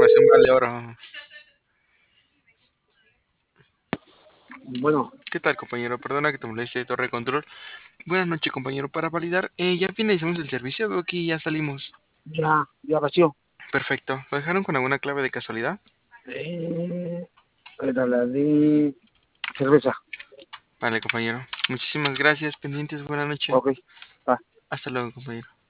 información vale oro. Bueno, ¿Qué tal, compañero? Perdona que te moleste de Torre de Control. Buenas noches, compañero. Para validar, ya finalizamos el servicio. Veo que ya salimos. ya vació. Perfecto. ¿Lo dejaron con alguna clave de casualidad? Eh, Era la de cerveza. Vale, compañero. Muchísimas gracias. Pendientes, buena noche. Ok, va. Hasta luego, compañero.